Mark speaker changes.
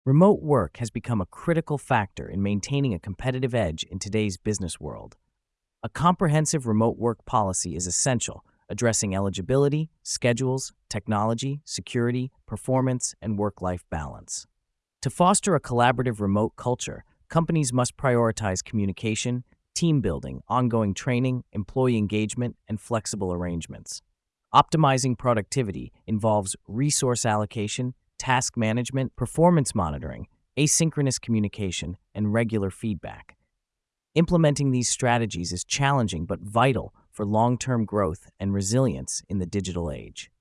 Speaker 1: Remote work has become a critical factor in maintaining a competitive edge in today's business world. A comprehensive remote work policy is essential, addressing eligibility, schedules, technology, security, performance, and work-life balance. To foster a collaborative remote culture, companies must prioritize communication, team building, ongoing training, employee engagement, and flexible arrangements. Optimizing productivity involves resource allocation, task management, performance monitoring, asynchronous communication, and regular feedback. Implementing these strategies is challenging but vital for long-term growth and resilience in the digital age.